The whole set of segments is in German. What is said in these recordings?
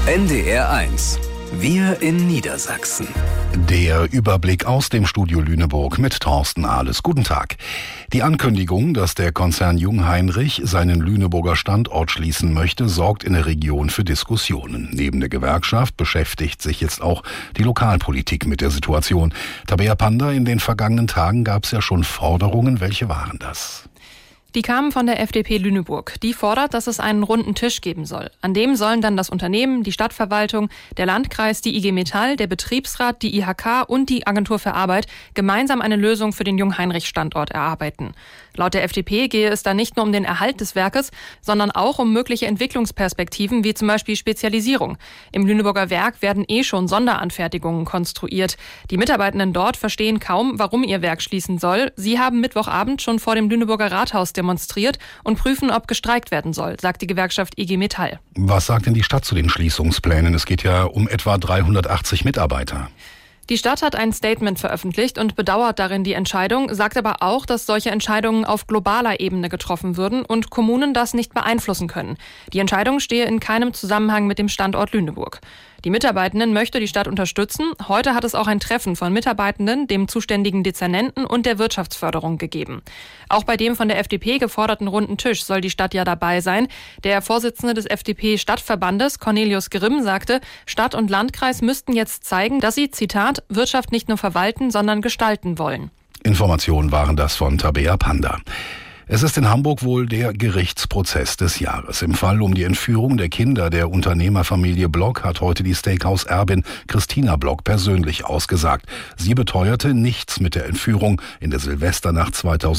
NDR1. Wir in Niedersachsen. Der Überblick aus dem Studio Lüneburg mit Thorsten Ahles. Guten Tag. Die Ankündigung, dass der Konzern Jungheinrich seinen Lüneburger Standort schließen möchte, sorgt in der Region für Diskussionen. Neben der Gewerkschaft beschäftigt sich jetzt auch die Lokalpolitik mit der Situation. Tabea Panda, in den vergangenen Tagen gab es ja schon Forderungen. Welche waren das? Die kamen von der FDP Lüneburg. Die fordert, dass es einen runden Tisch geben soll. An dem sollen dann das Unternehmen, die Stadtverwaltung, der Landkreis, die IG Metall, der Betriebsrat, die IHK und die Agentur für Arbeit gemeinsam eine Lösung für den Jungheinrich-Standort erarbeiten. Laut der FDP gehe es da nicht nur um den Erhalt des Werkes, sondern auch um mögliche Entwicklungsperspektiven, wie zum Beispiel Spezialisierung. Im Lüneburger Werk werden schon Sonderanfertigungen konstruiert. Die Mitarbeitenden dort verstehen kaum, warum ihr Werk schließen soll. Sie haben Mittwochabend schon vor dem Lüneburger Rathaus demonstriert und prüfen, ob gestreikt werden soll, sagt die Gewerkschaft IG Metall. Was sagt denn die Stadt zu den Schließungsplänen? Es geht ja um etwa 380 Mitarbeiter. Die Stadt hat ein Statement veröffentlicht und bedauert darin die Entscheidung, sagt aber auch, dass solche Entscheidungen auf globaler Ebene getroffen würden und Kommunen das nicht beeinflussen können. Die Entscheidung stehe in keinem Zusammenhang mit dem Standort Lüneburg. Die Mitarbeitenden möchte die Stadt unterstützen. Heute hat es auch ein Treffen von Mitarbeitenden, dem zuständigen Dezernenten und der Wirtschaftsförderung gegeben. Auch bei dem von der FDP geforderten runden Tisch soll die Stadt ja dabei sein. Der Vorsitzende des FDP-Stadtverbandes, Cornelius Grimm, sagte, Stadt und Landkreis müssten jetzt zeigen, dass sie, Zitat, Wirtschaft nicht nur verwalten, sondern gestalten wollen. Informationen waren das von Tabea Panda. Es ist in Hamburg wohl der Gerichtsprozess des Jahres. Im Fall um die Entführung der Kinder der Unternehmerfamilie Block hat heute die Steakhouse-Erbin Christina Block persönlich ausgesagt. Sie beteuerte, nichts mit der Entführung in der Silvesternacht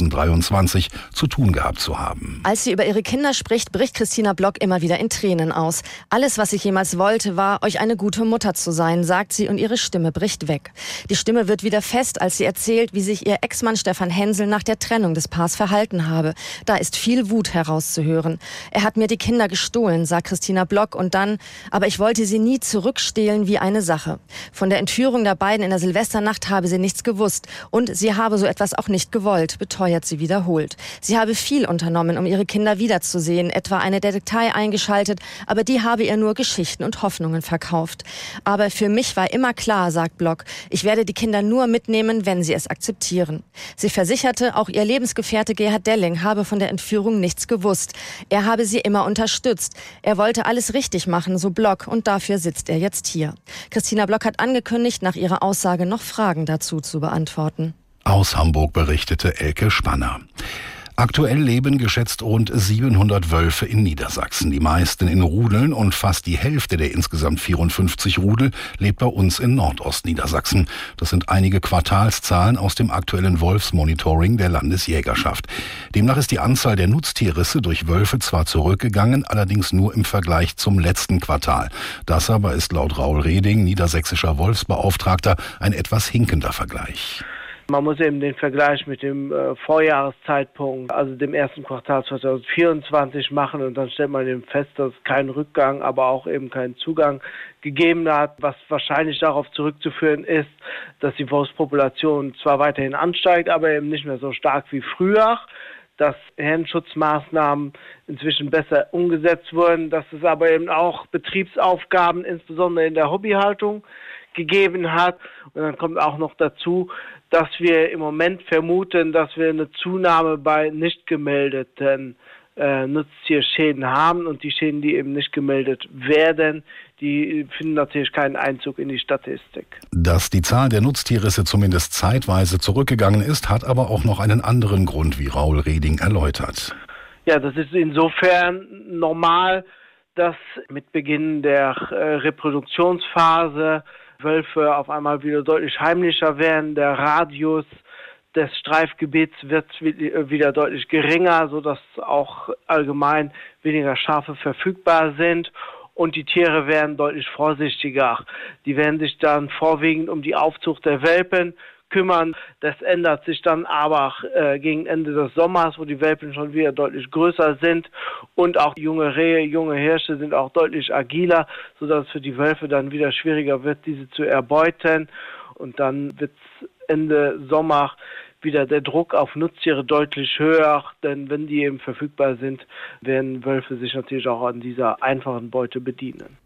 2023 zu tun gehabt zu haben. Als sie über ihre Kinder spricht, bricht Christina Block immer wieder in Tränen aus. Alles, was ich jemals wollte, war, euch eine gute Mutter zu sein, sagt sie, und ihre Stimme bricht weg. Die Stimme wird wieder fest, als sie erzählt, wie sich ihr Ex-Mann Stefan Hensel nach der Trennung des Paars verhalten habe. Da ist viel Wut herauszuhören. Er hat mir die Kinder gestohlen, sagt Christina Block, und dann, aber ich wollte sie nie zurückstehlen wie eine Sache. Von der Entführung der beiden in der Silvesternacht habe sie nichts gewusst und sie habe so etwas auch nicht gewollt, beteuert sie wiederholt. Sie habe viel unternommen, um ihre Kinder wiederzusehen, etwa eine Detektei eingeschaltet, aber die habe ihr nur Geschichten und Hoffnungen verkauft. Aber für mich war immer klar, sagt Block, ich werde die Kinder nur mitnehmen, wenn sie es akzeptieren. Sie versicherte, auch ihr Lebensgefährte Gerhard Delling habe von der Entführung nichts gewusst. Er habe sie immer unterstützt. Er wollte alles richtig machen, so Block, und dafür sitzt er jetzt hier. Christina Block hat angekündigt, nach ihrer Aussage noch Fragen dazu zu beantworten. Aus Hamburg berichtete Elke Spanner. Aktuell leben geschätzt rund 700 Wölfe in Niedersachsen, die meisten in Rudeln, und fast die Hälfte der insgesamt 54 Rudel lebt bei uns in Nordostniedersachsen. Das sind einige Quartalszahlen aus dem aktuellen Wolfsmonitoring der Landesjägerschaft. Demnach ist die Anzahl der Nutztierrisse durch Wölfe zwar zurückgegangen, allerdings nur im Vergleich zum letzten Quartal. Das aber ist laut Raul Reding, niedersächsischer Wolfsbeauftragter, ein etwas hinkender Vergleich. Man muss eben den Vergleich mit dem Vorjahreszeitpunkt, also dem ersten Quartal 2024 machen, und dann stellt man eben fest, dass es keinen Rückgang, aber auch eben keinen Zugang gegeben hat, was wahrscheinlich darauf zurückzuführen ist, dass die Wolfspopulation zwar weiterhin ansteigt, aber eben nicht mehr so stark wie früher, dass Herdenschutzmaßnahmen inzwischen besser umgesetzt wurden, dass es aber eben auch Betriebsaufgaben, insbesondere in der Hobbyhaltung, gegeben hat. Und dann kommt auch noch dazu, dass wir im Moment vermuten, dass wir eine Zunahme bei nicht gemeldeten Nutztierschäden haben, und die Schäden, die eben nicht gemeldet werden, die finden natürlich keinen Einzug in die Statistik. Dass die Zahl der Nutztierrisse zumindest zeitweise zurückgegangen ist, hat aber auch noch einen anderen Grund, wie Raul Reding erläutert. Ja, das ist insofern normal, dass mit Beginn der Reproduktionsphase Wölfe auf einmal wieder deutlich heimlicher werden. Der Radius des Streifgebiets wird wieder deutlich geringer, sodass auch allgemein weniger Schafe verfügbar sind. Und die Tiere werden deutlich vorsichtiger. Die werden sich dann vorwiegend um die Aufzucht der Welpen kümmern. Das ändert sich dann aber gegen Ende des Sommers, wo die Welpen schon wieder deutlich größer sind, und auch junge Rehe, junge Hirsche sind auch deutlich agiler, sodass es für die Wölfe dann wieder schwieriger wird, diese zu erbeuten. Und dann wird Ende Sommer wieder der Druck auf Nutztiere deutlich höher, denn wenn die eben verfügbar sind, werden Wölfe sich natürlich auch an dieser einfachen Beute bedienen.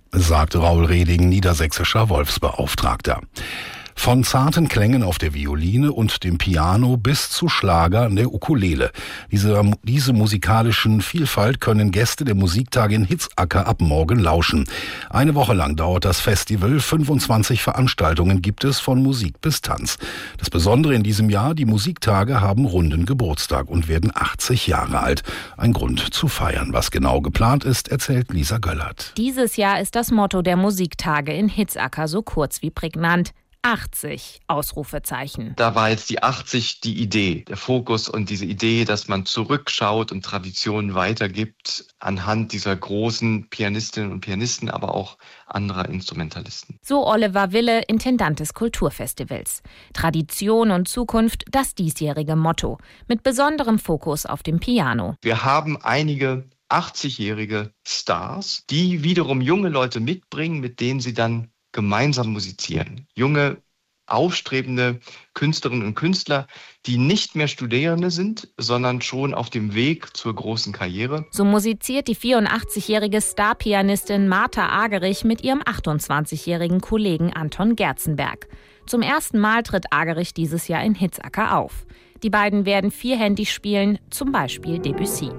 sagt Raul Reding, niedersächsischer Wolfsbeauftragter. Von zarten Klängen auf der Violine und dem Piano bis zu Schlager an der Ukulele. Diese musikalischen Vielfalt können Gäste der Musiktage in Hitzacker ab morgen lauschen. Eine Woche lang dauert das Festival. 25 Veranstaltungen gibt es von Musik bis Tanz. Das Besondere in diesem Jahr, die Musiktage haben runden Geburtstag und werden 80 Jahre alt. Ein Grund zu feiern. Was genau geplant ist, erzählt Lisa Göllert. Dieses Jahr ist das Motto der Musiktage in Hitzacker so kurz wie prägnant. 80 Ausrufezeichen. Da war jetzt die 80 die Idee, der Fokus und diese Idee, dass man zurückschaut und Traditionen weitergibt anhand dieser großen Pianistinnen und Pianisten, aber auch anderer Instrumentalisten. So Oliver Wille, Intendant des Kulturfestivals. Tradition und Zukunft, das diesjährige Motto, mit besonderem Fokus auf dem Piano. Wir haben einige 80-jährige Stars, die wiederum junge Leute mitbringen, mit denen sie dann gemeinsam musizieren. Junge, aufstrebende Künstlerinnen und Künstler, die nicht mehr Studierende sind, sondern schon auf dem Weg zur großen Karriere. So musiziert die 84-jährige Starpianistin Martha Agerich mit ihrem 28-jährigen Kollegen Anton Gerzenberg. Zum ersten Mal tritt Agerich dieses Jahr in Hitzacker auf. Die beiden werden vierhändig spielen, zum Beispiel Debussy.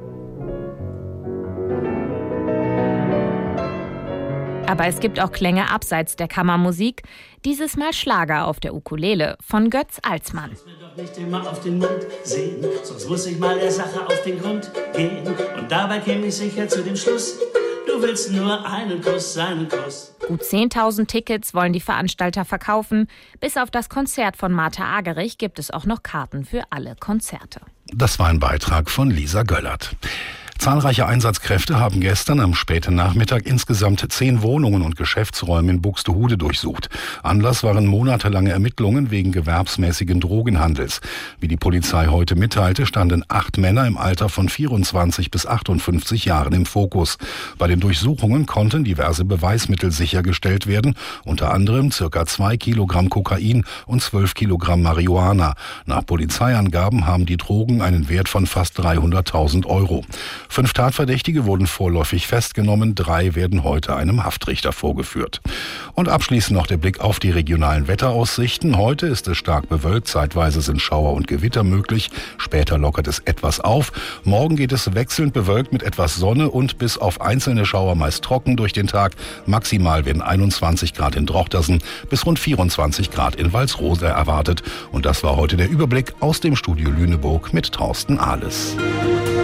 Aber es gibt auch Klänge abseits der Kammermusik. Dieses Mal Schlager auf der Ukulele von Götz Alsmann. Ich will doch nicht immer auf den Mund sehen, sonst muss ich mal der Sache auf den Grund gehen. Und dabei käme ich sicher zu dem Schluss, du willst nur einen Kuss, einen Kuss. Gut 10.000 Tickets wollen die Veranstalter verkaufen. Bis auf das Konzert von Martha Agerich gibt es auch noch Karten für alle Konzerte. Das war ein Beitrag von Lisa Göllert. Zahlreiche Einsatzkräfte haben gestern am späten Nachmittag insgesamt 10 Wohnungen und Geschäftsräume in Buxtehude durchsucht. Anlass waren monatelange Ermittlungen wegen gewerbsmäßigen Drogenhandels. Wie die Polizei heute mitteilte, standen 8 Männer im Alter von 24 bis 58 Jahren im Fokus. Bei den Durchsuchungen konnten diverse Beweismittel sichergestellt werden, unter anderem ca. 2 Kilogramm Kokain und 12 Kilogramm Marihuana. Nach Polizeiangaben haben die Drogen einen Wert von fast 300.000 Euro. 5 Tatverdächtige wurden vorläufig festgenommen, 3 werden heute einem Haftrichter vorgeführt. Und abschließend noch der Blick auf die regionalen Wetteraussichten. Heute ist es stark bewölkt, zeitweise sind Schauer und Gewitter möglich, später lockert es etwas auf. Morgen geht es wechselnd bewölkt mit etwas Sonne und bis auf einzelne Schauer meist trocken durch den Tag. Maximal werden 21 Grad in Drochtersen bis rund 24 Grad in Walsrode erwartet. Und das war heute der Überblick aus dem Studio Lüneburg mit Thorsten Ahles.